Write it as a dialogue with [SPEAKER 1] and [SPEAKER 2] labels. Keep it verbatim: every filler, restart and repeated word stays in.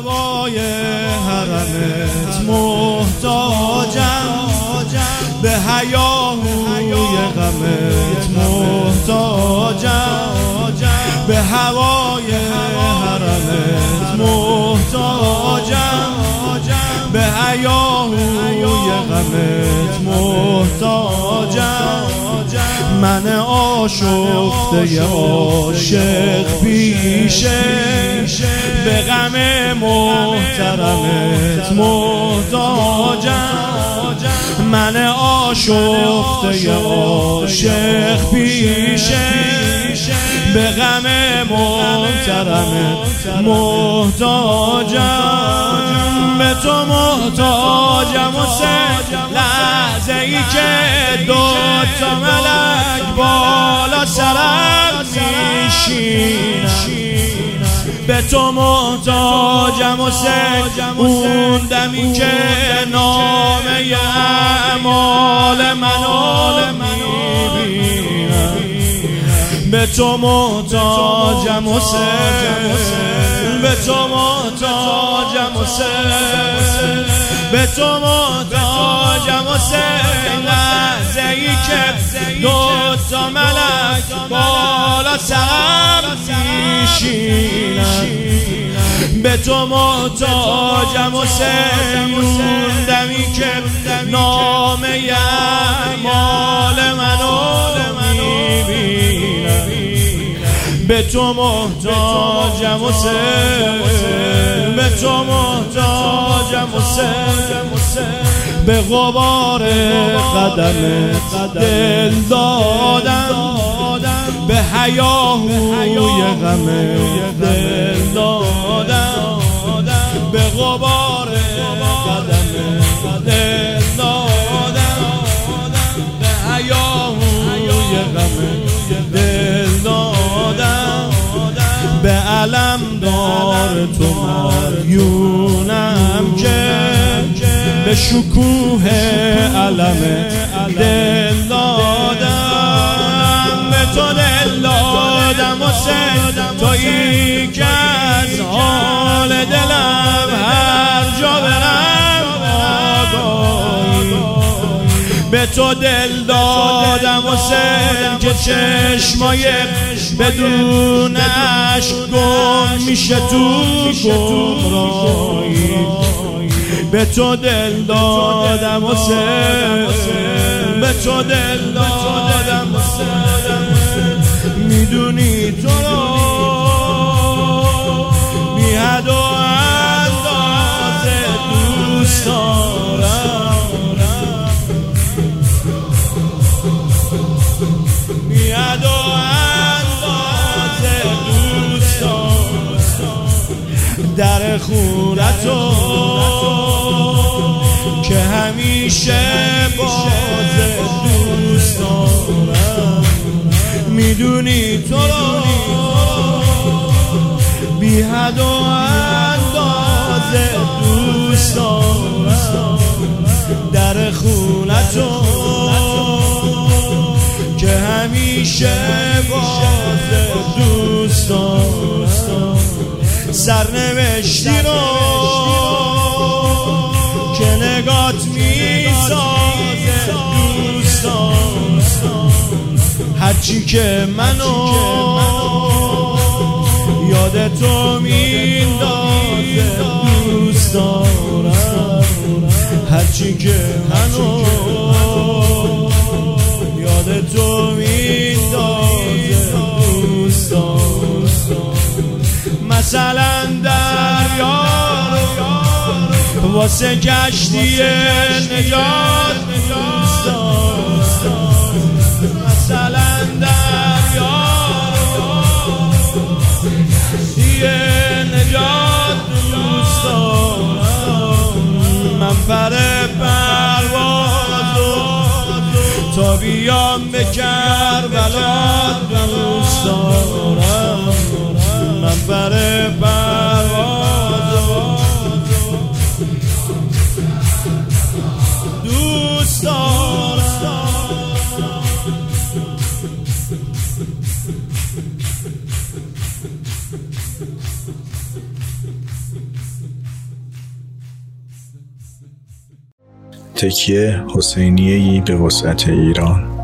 [SPEAKER 1] هوای حرمت محتاجم، به هیاهوی غمت محتاجم، به هوای حرمت محتاجم، به هیاهوی غمت محتاجم. من آشفته عاشق پیشه، به غم محترمت محتاجم. من آشفته عاشق پیشه، به غم محترمت محتاجم. به تو محتاجم و سه لحظه ای که دو تا ملک بالا سرم میشینم. به تو محتاجم و سه اون دمی که نامه اعمال منو میبینم. به تو محتاجم و سه، به تو محتاجم و سه، به تو محتاجم و سه لحظه ای که دو تا ملک بالا سرم میشینم. به تو محتاجم و سه اون دمی که نامه اعمال منو میبینم. به تو محتاجم و سه، به تو محتاجم و سه، به غبار قدمت دل دادم، به هیاهوی غمت دل دادم، به غبار قدمت دل دادم، به هیاهوی غمت دل دادم. به علم دار تو مریونم که به شکوه علمت دل دادم. به تو دل دادم و سه تویی که از حال دلم هر جا برم آگاهی. به تو دل دادم و سه که چشمای بدون عشق گم میشه تو گمراهی. به تو دل دادم و سه، به تو دل دادم و سه، میدونی تو رو بی حد و اندازه دوست دارم، بی حد و اندازه دوست دارم. در خونتو که همیشه باز دوست دارم، میدونی تو رو بی حد و اندازه دوست دارم. در خونتو که همیشه باز دوست دارم. سرنوشتی رو که نگات میسازه دوست دارم. هرچی که منو یاد تو میندازه دوست دارم. هرچی که منو یاد تو میندازه دوست دارم. مثلا دریا واسه کشتی نجات دوست دارم. مثلا دریا کشتی نجات دوست دارم. من پر پروازو تا بیام به کربلا دوست دارم. من پر پروازو دوست دارم.
[SPEAKER 2] تکیه حسینیه‌ای به وسعت ایران.